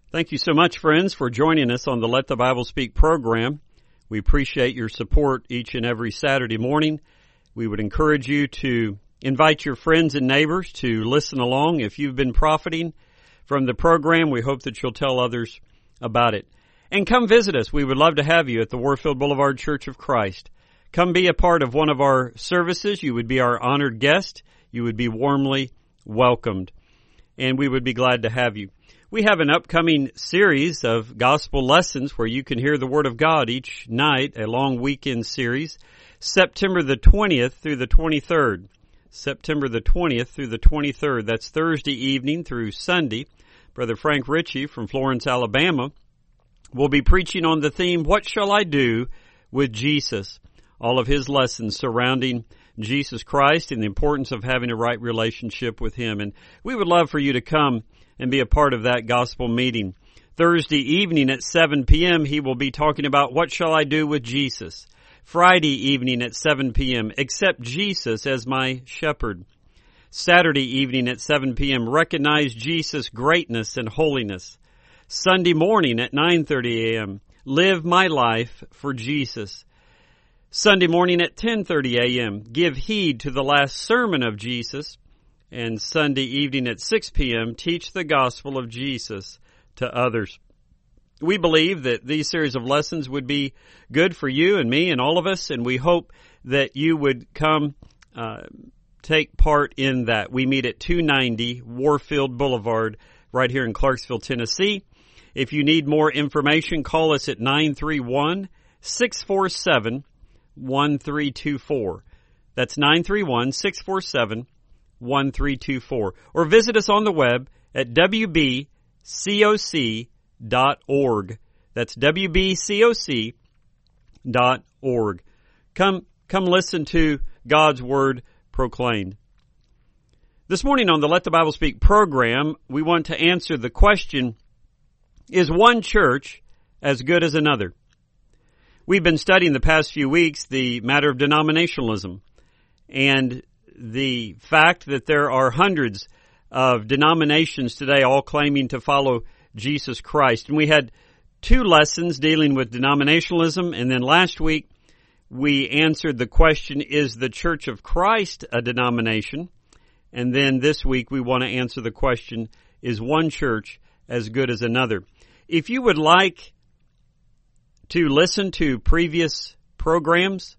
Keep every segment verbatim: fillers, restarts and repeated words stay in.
Thank you so much, friends, for joining us on the Let the Bible Speak program. We appreciate your support each and every Saturday morning. We would encourage you to invite your friends and neighbors to listen along. If you've been profiting from the program, we hope that you'll tell others about it. And come visit us. We would love to have you at the Warfield Boulevard Church of Christ. Come be a part of one of our services. You would be our honored guest. You would be warmly welcomed. And we would be glad to have you. We have an upcoming series of gospel lessons where you can hear the Word of God each night, a long weekend series, September the twentieth through the twenty-third. September the twentieth through the twenty-third. That's Thursday evening through Sunday. Brother Frank Ritchie from Florence, Alabama, will be preaching on the theme, What Shall I Do with Jesus? All of his lessons surrounding Jesus Christ and the importance of having a right relationship with Him. And we would love for you to come and be a part of that gospel meeting. Thursday evening at seven p.m., he will be talking about what shall I do with Jesus. Friday evening at seven p.m., accept Jesus as my shepherd. Saturday evening at seven p.m., recognize Jesus' greatness and holiness. Sunday morning at nine thirty a.m., live my life for Jesus. Sunday morning at ten thirty a.m., give heed to the last sermon of Jesus. And Sunday evening at six p.m., teach the gospel of Jesus to others. We believe that these series of lessons would be good for you and me and all of us, and we hope that you would come uh, take part in that. We meet at two ninety Warfield Boulevard right here in Clarksville, Tennessee. If you need more information, call us at nine three one, six four seven, one three two four. That's nine three one, six four seven, one three two four. Or visit us on the web at w b coc dot org. That's w b coc dot org. Come, come listen to God's Word proclaimed. This morning on the Let the Bible Speak program, we want to answer the question, is one church as good as another? We've been studying the past few weeks the matter of denominationalism and the fact that there are hundreds of denominations today all claiming to follow Jesus Christ. And we had two lessons dealing with denominationalism, and then last week we answered the question, is the Church of Christ a denomination? And then this week we want to answer the question, is one church as good as another? If you would like to listen to previous programs,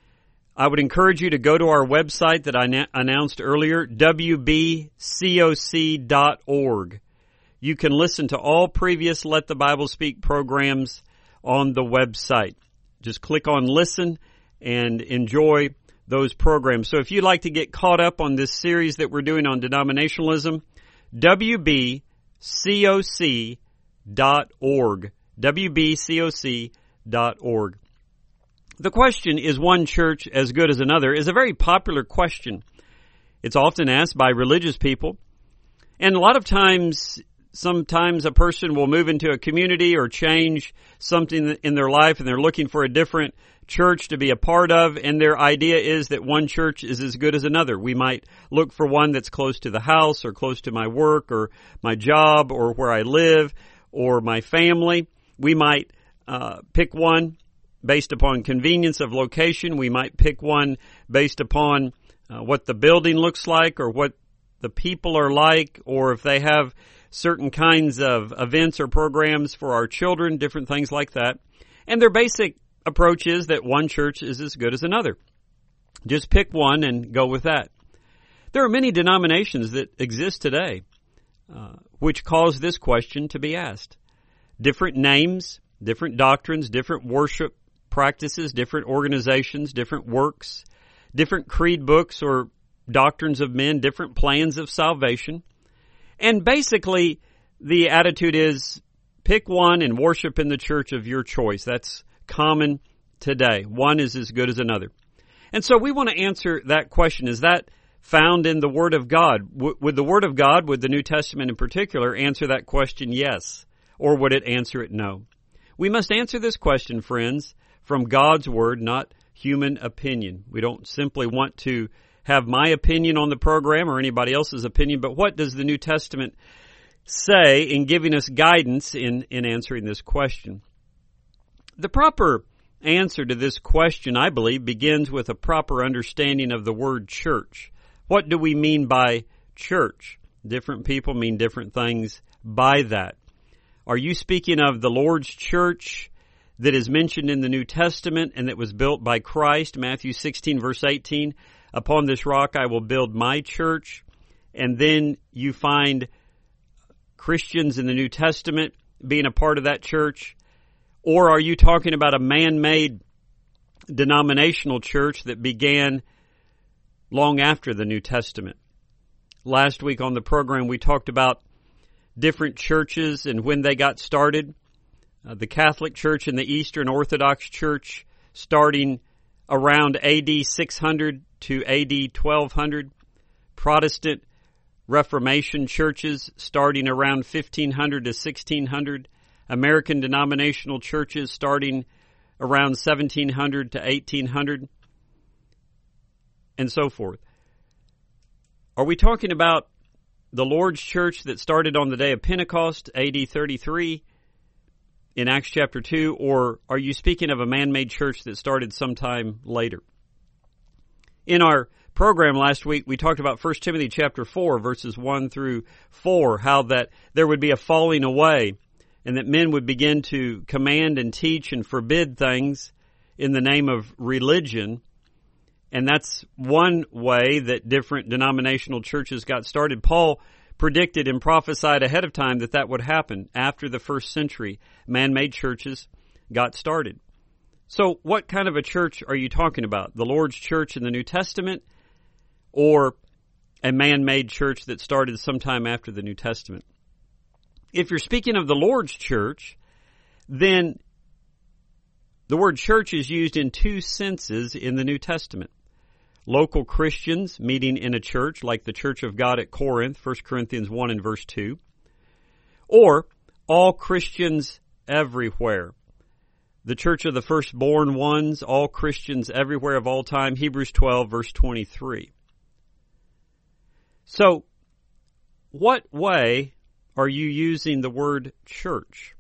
I would encourage you to go to our website that I na- announced earlier, w b coc dot org. You can listen to all previous Let the Bible Speak programs on the website. Just click on Listen and enjoy those programs. So if you'd like to get caught up on this series that we're doing on denominationalism, w b coc dot org. w b coc dot org. The question, is one church as good as another, is a very popular question. It's often asked by religious people. And a lot of times, sometimes a person will move into a community or change something in their life and they're looking for a different church to be a part of, and their idea is that one church is as good as another. We might look for one that's close to the house or close to my work or my job or where I live or my family. We might uh, pick one based upon convenience of location. We might pick one based upon uh, what the building looks like or what the people are like, or if they have certain kinds of events or programs for our children, different things like that. And their basic approach is that one church is as good as another. Just pick one and go with that. There are many denominations that exist today uh, which cause this question to be asked. Different names, different doctrines, different worship practices, different organizations, different works, different creed books or doctrines of men, different plans of salvation. And basically, the attitude is pick one and worship in the church of your choice. That's common today. One is as good as another. And so we want to answer that question. Is that found in the Word of God? W- would the Word of God, would the New Testament in particular, answer that question yes? Or would it answer it no? We must answer this question, friends, from God's Word, not human opinion. We don't simply want to have my opinion on the program or anybody else's opinion, but what does the New Testament say in giving us guidance in, in answering this question. The proper answer to this question, I believe, begins with a proper understanding of the word church. What do we mean by church? Different people mean different things by that. Are you speaking of the Lord's church that is mentioned in the New Testament and that was built by Christ, Matthew sixteen, verse eighteen, upon this rock I will build my church, and then you find Christians in the New Testament being a part of that church? Or are you talking about a man-made denominational church that began long after the New Testament? Last week on the program, we talked about different churches and when they got started. Uh, the Catholic Church and the Eastern Orthodox Church starting around A D six hundred to A D twelve hundred. Protestant Reformation churches starting around fifteen hundred to sixteen hundred. American denominational churches starting around seventeen hundred to eighteen hundred, and so forth. Are we talking about the Lord's church that started on the day of Pentecost, A D thirty-three, in Acts chapter two, or are you speaking of a man-made church that started sometime later? In our program last week, we talked about First Timothy chapter four, verses one through four, how that there would be a falling away and that men would begin to command and teach and forbid things in the name of religion. And that's one way that different denominational churches got started. Paul predicted and prophesied ahead of time that that would happen after the first century. Man-made churches got started. So what kind of a church are you talking about? The Lord's church in the New Testament, or a man-made church that started sometime after the New Testament? If you're speaking of the Lord's church, then the word church is used in two senses in the New Testament. Local Christians meeting in a church, like the Church of God at Corinth, First Corinthians one and verse two. Or all Christians everywhere. The Church of the Firstborn Ones, all Christians everywhere of all time, Hebrews twelve, verse twenty-three. So, what way are you using the word church?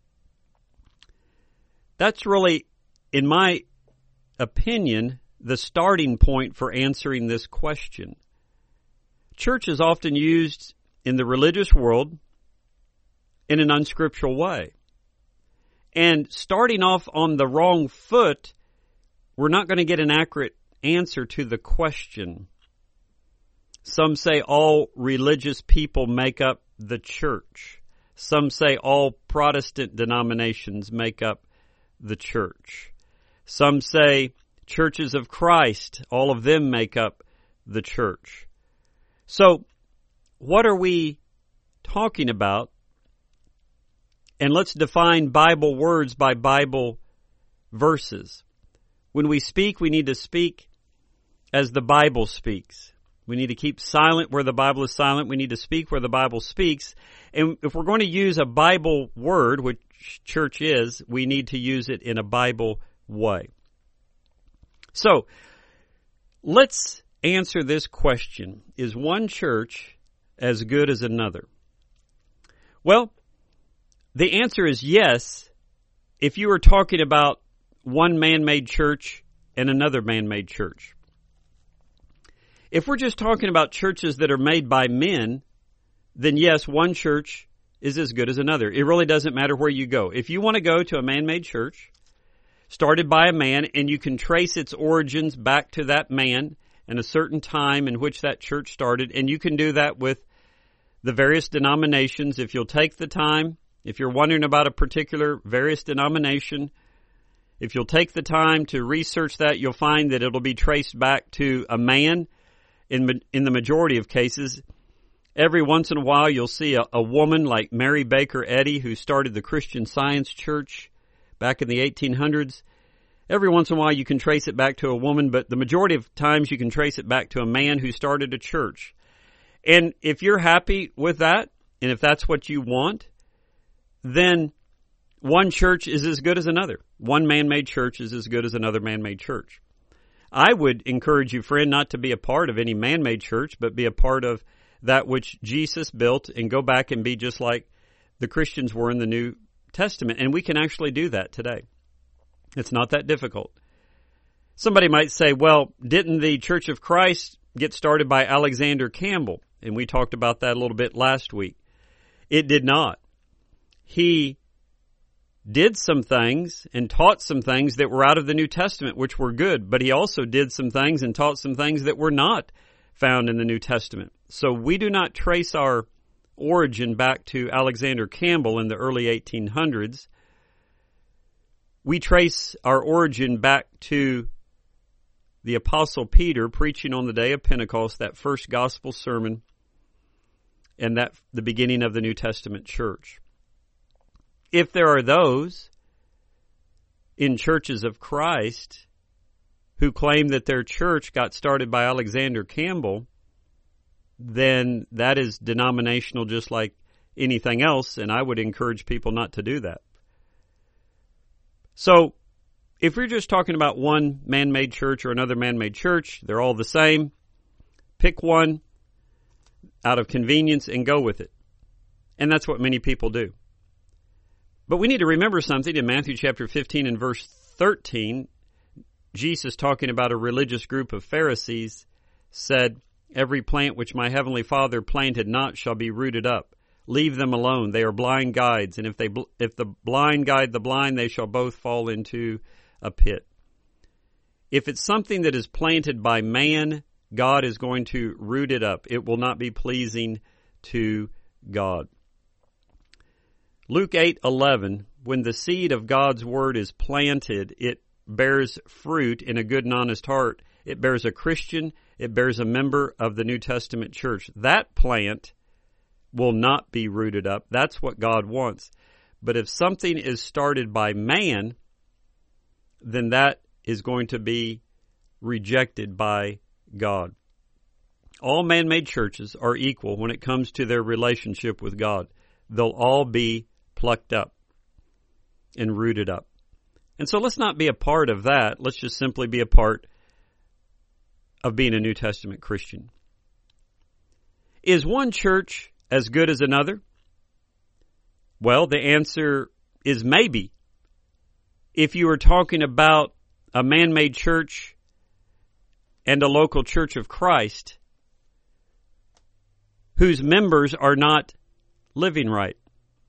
That's really, in my opinion, the starting point for answering this question. Church is often used in the religious world in an unscriptural way. And starting off on the wrong foot, we're not going to get an accurate answer to the question. Some say all religious people make up the church. Some say all Protestant denominations make up the church. Some say churches of Christ, all of them make up the church. So, what are we talking about? And let's define Bible words by Bible verses. When we speak, we need to speak as the Bible speaks. We need to keep silent where the Bible is silent. We need to speak where the Bible speaks. And if we're going to use a Bible word, which church is, we need to use it in a Bible way. So, let's answer this question. Is one church as good as another? Well, the answer is yes, if you are talking about one man-made church and another man-made church. If we're just talking about churches that are made by men, then yes, one church is as good as another. It really doesn't matter where you go. If you want to go to a man-made church started by a man and you can trace its origins back to that man and a certain time in which that church started, and you can do that with the various denominations, if you'll take the time, if you're wondering about a particular various denomination, if you'll take the time to research that, you'll find that it'll be traced back to a man. In in the majority of cases, every once in a while you'll see a, a woman like Mary Baker Eddy, who started the Christian Science Church back in the eighteen hundreds. Every once in a while you can trace it back to a woman, but the majority of times you can trace it back to a man who started a church. And if you're happy with that, and if that's what you want, then one church is as good as another. One man-made church is as good as another man-made church. I would encourage you, friend, not to be a part of any man-made church, but be a part of that which Jesus built and go back and be just like the Christians were in the New Testament. And we can actually do that today. It's not that difficult. Somebody might say, well, didn't the Church of Christ get started by Alexander Campbell? And we talked about that a little bit last week. It did not. He did some things and taught some things that were out of the New Testament, which were good, but he also did some things and taught some things that were not found in the New Testament. So we do not trace our origin back to Alexander Campbell in the early eighteen hundreds. We trace our origin back to the Apostle Peter preaching on the day of Pentecost, that first gospel sermon, and that the beginning of the New Testament church. If there are those in churches of Christ who claim that their church got started by Alexander Campbell, then that is denominational just like anything else, and I would encourage people not to do that. So, if you're just talking about one man-made church or another man-made church, they're all the same. Pick one out of convenience and go with it. And that's what many people do. But we need to remember something in Matthew chapter fifteen and verse thirteen. Jesus, talking about a religious group of Pharisees, said, "Every plant which my heavenly Father planted not shall be rooted up. Leave them alone. They are blind guides, and if they if the blind guide the blind, they shall both fall into a pit." If it's something that is planted by man, God is going to root it up. It will not be pleasing to God. Luke eight eleven, when the seed of God's word is planted, it bears fruit in a good and honest heart. It bears a Christian. It bears a member of the New Testament church. That plant will not be rooted up. That's what God wants. But if something is started by man, then that is going to be rejected by God. All man-made churches are equal when it comes to their relationship with God. They'll all be plucked up and rooted up. And so let's not be a part of that. Let's just simply be a part of being a New Testament Christian. Is one church as good as another? Well, the answer is maybe. If you were talking about a man-made church and a local church of Christ whose members are not living right.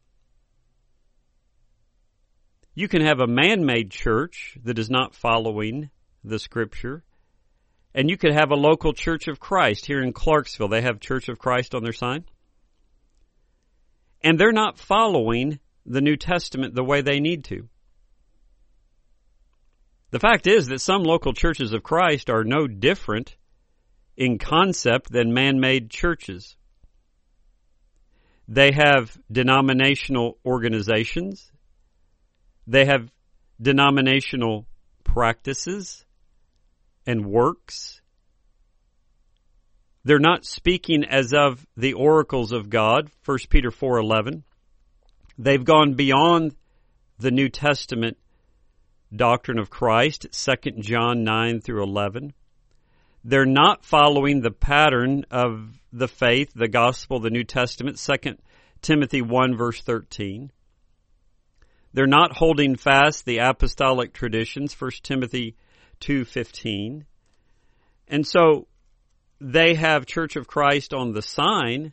You can have a man-made church that is not following the Scripture, and you could have a local Church of Christ here in Clarksville. They have Church of Christ on their sign. And they're not following the New Testament the way they need to. The fact is that some local churches of Christ are no different in concept than man-made churches. They have denominational organizations. They have denominational practices and works. They're not speaking as of the oracles of God, First Peter four eleven. They've gone beyond the New Testament doctrine of Christ, Second John nine through eleven. They're not following the pattern of the faith, the gospel, the New Testament, Second Timothy one verse thirteen. They're not holding fast the apostolic traditions, First Timothy two fifteen. And so they have Church of Christ on the sign,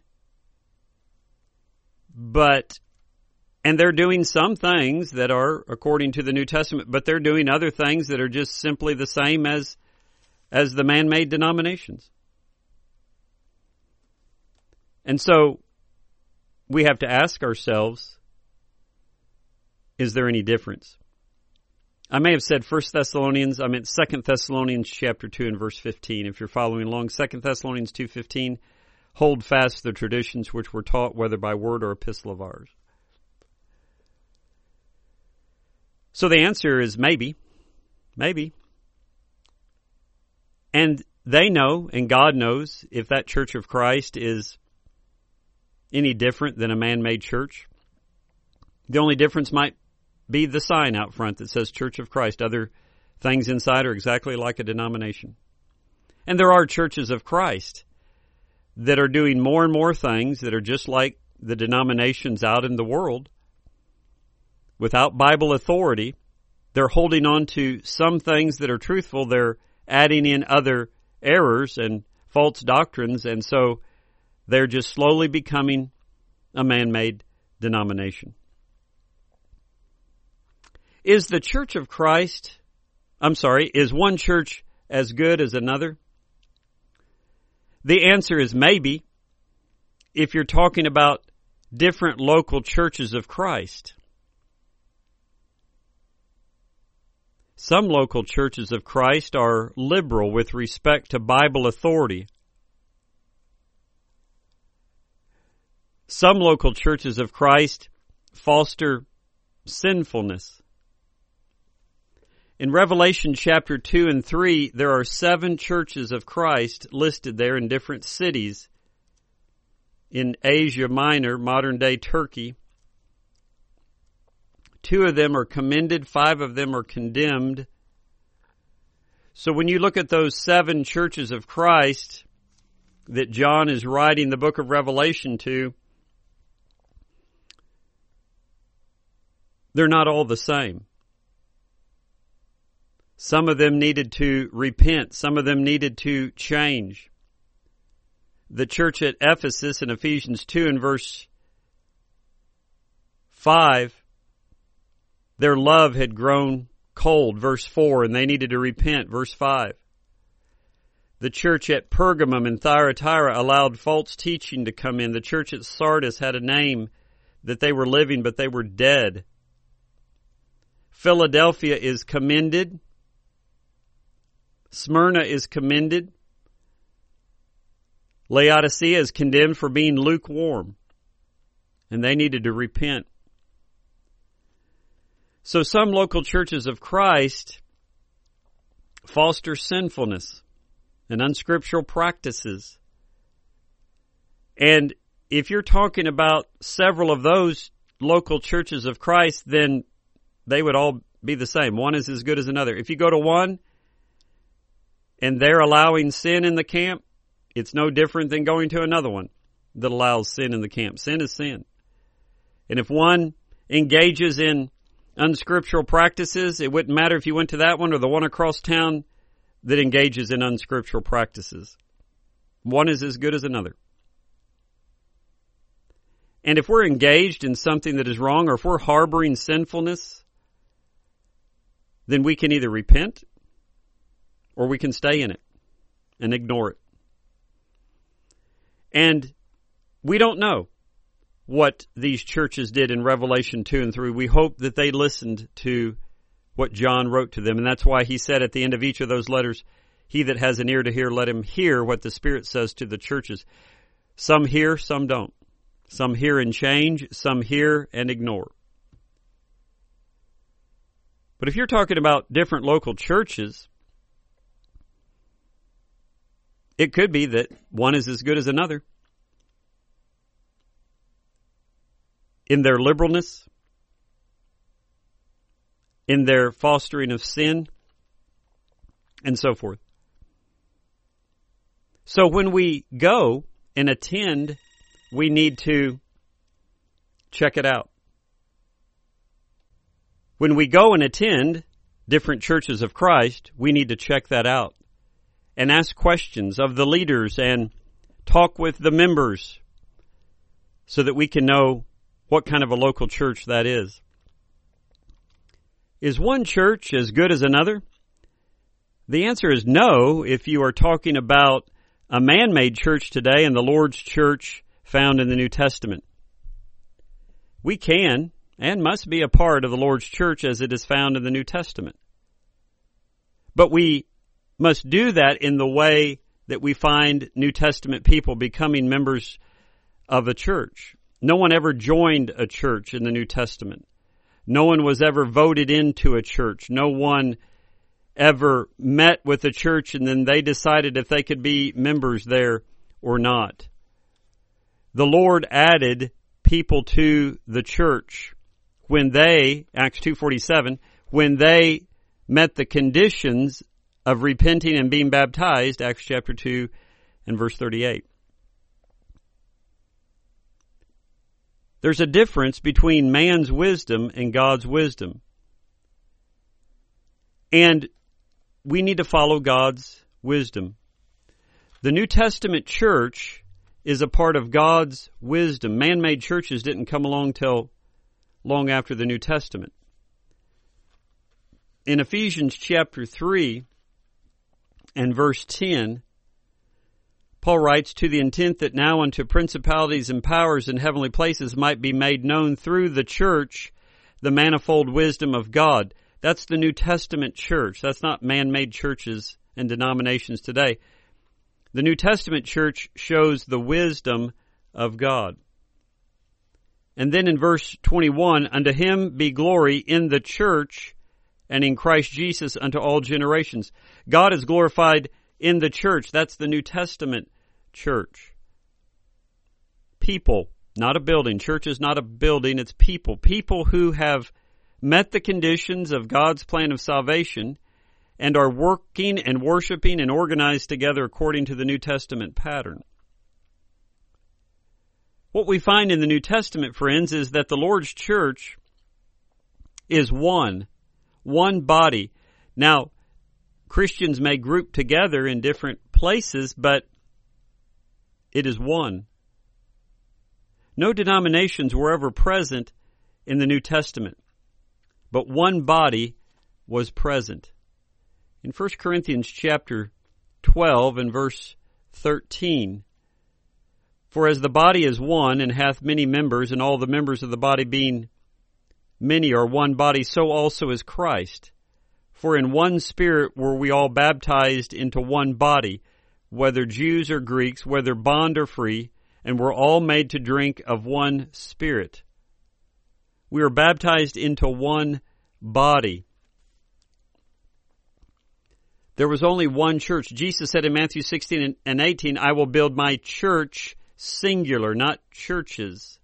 but and they're doing some things that are according to the New Testament, but they're doing other things that are just simply the same as as the man-made denominations. And so we have to ask ourselves, is there any difference? I may have said First Thessalonians, I meant Second Thessalonians chapter two and verse fifteen. If you're following along, Second Thessalonians two fifteen, hold fast the traditions which were taught, whether by word or epistle of ours. So the answer is maybe. Maybe. And they know, and God knows, if that Church of Christ is any different than a man-made church. The only difference might be the sign out front that says Church of Christ. Other things inside are exactly like a denomination. And there are churches of Christ that are doing more and more things that are just like the denominations out in the world without Bible authority. They're holding on to some things that are truthful. They're adding in other errors and false doctrines, and so they're just slowly becoming a man-made denomination. Is the Church of Christ, I'm sorry, is one church as good as another? The answer is maybe, if you're talking about different local churches of Christ. Some local churches of Christ are liberal with respect to Bible authority. Some local churches of Christ foster sinfulness. In Revelation chapter two and three, there are seven churches of Christ listed there in different cities in Asia Minor, modern-day Turkey. Two of them are commended, five of them are condemned. So when you look at those seven churches of Christ that John is writing the book of Revelation to, they're not all the same. Some of them needed to repent. Some of them needed to change. The church at Ephesus in Ephesians two and verse five, their love had grown cold, verse four, and they needed to repent, verse five. The church at Pergamum and Thyatira allowed false teaching to come in. The church at Sardis had a name that they were living, but they were dead. Philadelphia is commended. Smyrna is commended. Laodicea is condemned for being lukewarm, and they needed to repent. So some local churches of Christ foster sinfulness and unscriptural practices. And if you're talking about several of those local churches of Christ, then they would all be the same. One is as good as another. If you go to one and they're allowing sin in the camp, it's no different than going to another one that allows sin in the camp. Sin is sin. And if one engages in unscriptural practices, it wouldn't matter if you went to that one or the one across town that engages in unscriptural practices. One is as good as another. And if we're engaged in something that is wrong, or if we're harboring sinfulness, then we can either repent or we can stay in it and ignore it. And we don't know what these churches did in Revelation two and three. We hope that they listened to what John wrote to them. And that's why he said at the end of each of those letters, he that has an ear to hear, let him hear what the Spirit says to the churches. Some hear, some don't. Some hear and change, some hear and ignore. But if you're talking about different local churches, it could be that one is as good as another in their liberalness, in their fostering of sin, and so forth. So when we go and attend, we need to check it out. When we go and attend different churches of Christ, we need to check that out and ask questions of the leaders and talk with the members so that we can know what kind of a local church that is. Is one church as good as another? The answer is no if you are talking about a man-made church today and the Lord's church found in the New Testament. We can and must be a part of the Lord's church as it is found in the New Testament. But we must do that in the way that we find New Testament people becoming members of a church. No one ever joined a church in the New Testament. No one was ever voted into a church. No one ever met with a church and then they decided if they could be members there or not. The Lord added people to the church when they, Acts two forty-seven, when they met the conditions of repenting and being baptized, Acts chapter two and verse thirty-eight. There's a difference between man's wisdom and God's wisdom. And we need to follow God's wisdom. The New Testament church is a part of God's wisdom. Man-made churches didn't come along till long after the New Testament. In Ephesians chapter three and verse ten, Paul writes, "To the intent that now unto principalities and powers in heavenly places might be made known through the church the manifold wisdom of God." That's the New Testament church. That's not man-made churches and denominations today. The New Testament church shows the wisdom of God. And then in verse twenty-one, "Unto him be glory in the church and in Christ Jesus unto all generations." God is glorified in the church. That's the New Testament church. People, not a building. Church is not a building, it's people. People who have met the conditions of God's plan of salvation and are working and worshiping and organized together according to the New Testament pattern. What we find in the New Testament, friends, is that the Lord's church is one, one body. Now, Christians may group together in different places, but it is one. No denominations were ever present in the New Testament, but one body was present. In First Corinthians chapter twelve and verse thirteen, "For as the body is one and hath many members, and all the members of the body being many are one body, so also is Christ. For in one Spirit were we all baptized into one body, whether Jews or Greeks, whether bond or free, and were all made to drink of one Spirit." We are baptized into one body. There was only one church. Jesus said in Matthew sixteen and eighteen, "I will build my church," singular, not churches.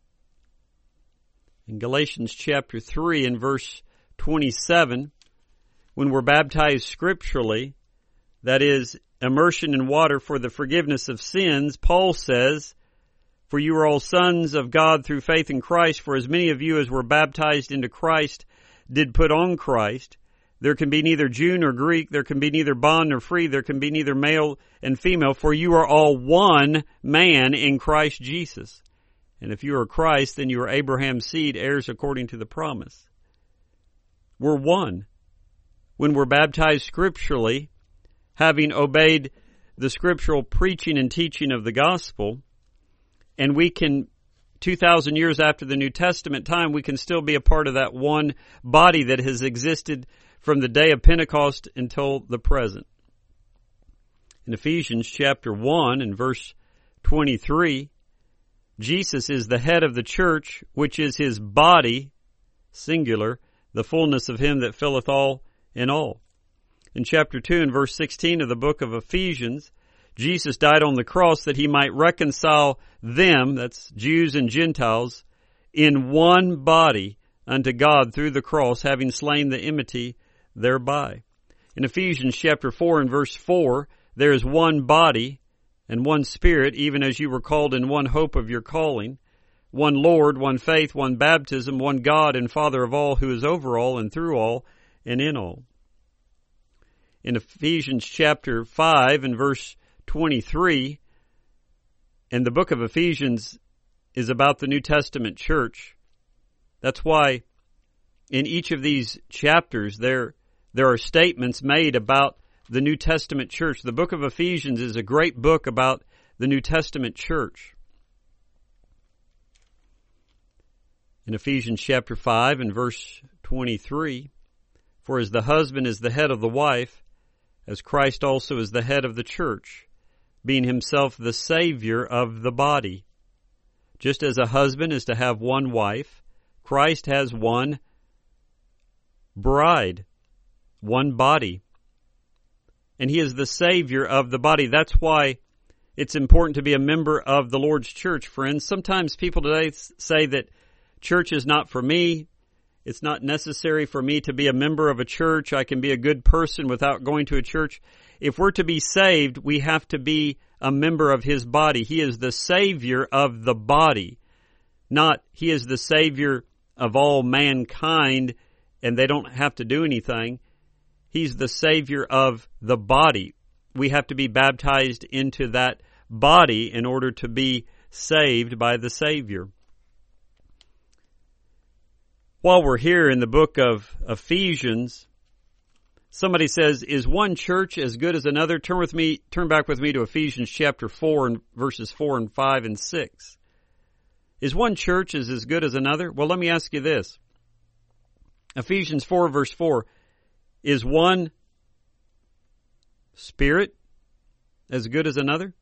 In Galatians chapter three and verse twenty-seven, when we're baptized scripturally, that is, immersion in water for the forgiveness of sins, Paul says, "For you are all sons of God through faith in Christ, for as many of you as were baptized into Christ did put on Christ. There can be neither Jew nor Greek, there can be neither bond nor free, there can be neither male and female, for you are all one man in Christ Jesus. And if you are Christ, then you are Abraham's seed, heirs according to the promise." We're one. When we're baptized scripturally, having obeyed the scriptural preaching and teaching of the gospel, and we can, two thousand years after the New Testament time, we can still be a part of that one body that has existed from the day of Pentecost until the present. In Ephesians chapter one and verse twenty-three, Jesus is the head of the church, which is his body, singular, the fullness of him that filleth all in all. In chapter two and verse sixteen of the book of Ephesians, Jesus died on the cross that he might reconcile them, that's Jews and Gentiles, in one body unto God through the cross, having slain the enmity thereby. In Ephesians chapter four and verse four, there is one body and one Spirit, even as you were called in one hope of your calling, one Lord, one faith, one baptism, one God and Father of all, who is over all and through all and in all. In Ephesians chapter five and verse twenty-three, and the book of Ephesians is about the New Testament church. That's why in each of these chapters there there are statements made about the New Testament church. The book of Ephesians is a great book about the New Testament church. In Ephesians chapter five and verse twenty-three, "For as the husband is the head of the wife, as Christ also is the head of the church, being himself the Savior of the body. Just as a husband is to have one wife, Christ has one bride, one body. And he is the Savior of the body." That's why it's important to be a member of the Lord's church, friends. Sometimes people today say that church is not for me. It's not necessary for me to be a member of a church. I can be a good person without going to a church. If we're to be saved, we have to be a member of his body. He is the Savior of the body. not He is the Savior of all mankind and they don't have to do anything. He's the Savior of the body. We have to be baptized into that body in order to be saved by the Savior. While we're here in the book of Ephesians, somebody says, is one church as good as another? Turn with me, turn back with me to Ephesians chapter four and verses four and five and six. Is one church as, as good as another? Well, let me ask you this. Ephesians four verse four, is one spirit as good as another?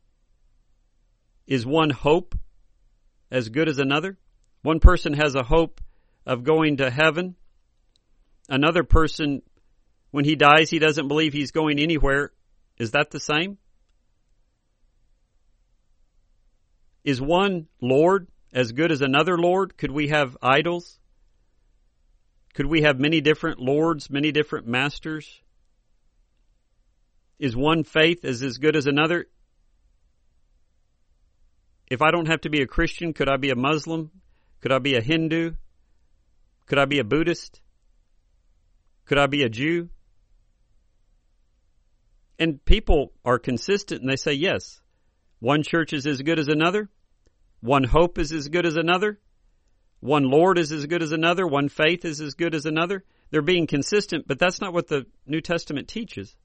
Is one hope as good as another? One person has a hope of going to heaven. Another person, when he dies, he doesn't believe he's going anywhere. Is that the same? Is one Lord as good as another Lord? Could we have idols? Could we have many different lords, many different masters? Is one faith as, as good as another? If I don't have to be a Christian, could I be a Muslim? Could I be a Hindu? Could I be a Buddhist? Could I be a Jew? And people are consistent and they say, yes, one church is as good as another. One hope is as good as another. One Lord is as good as another. One faith is as good as another. They're being consistent, but that's not what the New Testament teaches.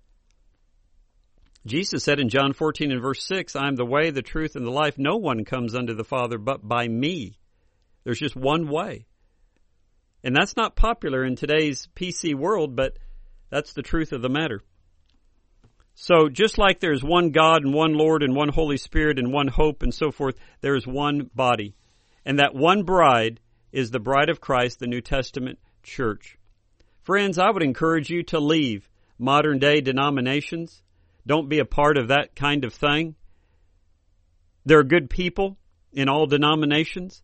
Jesus said in John fourteen and verse six, I am the way, the truth, and the life. No one comes unto the Father but by me. There's just one way. And that's not popular in today's P C world, but that's the truth of the matter. So just like there's one God and one Lord and one Holy Spirit and one hope and so forth, there is one body. And that one bride is the bride of Christ, the New Testament church. Friends, I would encourage you to leave modern day denominations. Don't be a part of that kind of thing. There are good people in all denominations.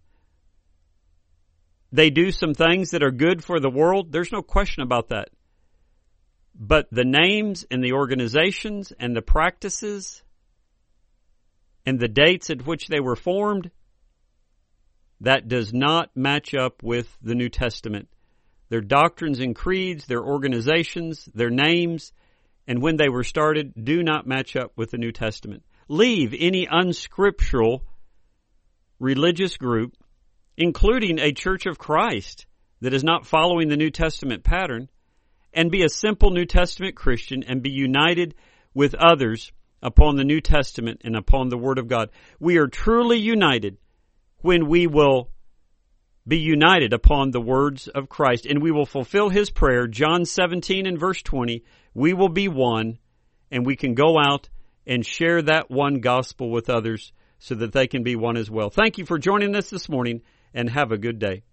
They do some things that are good for the world. There's no question about that. But the names and the organizations and the practices and the dates at which they were formed, that does not match up with the New Testament. Their doctrines and creeds, their organizations, their names, and when they were started do not match up with the New Testament. Leave any unscriptural religious group, including a Church of Christ that is not following the New Testament pattern, and be a simple New Testament Christian and be united with others upon the New Testament and upon the Word of God. We are truly united when we will be united upon the words of Christ, and we will fulfill His prayer, John seventeen and verse twenty, we will be one, and we can go out and share that one gospel with others so that they can be one as well. Thank you for joining us this morning, and have a good day.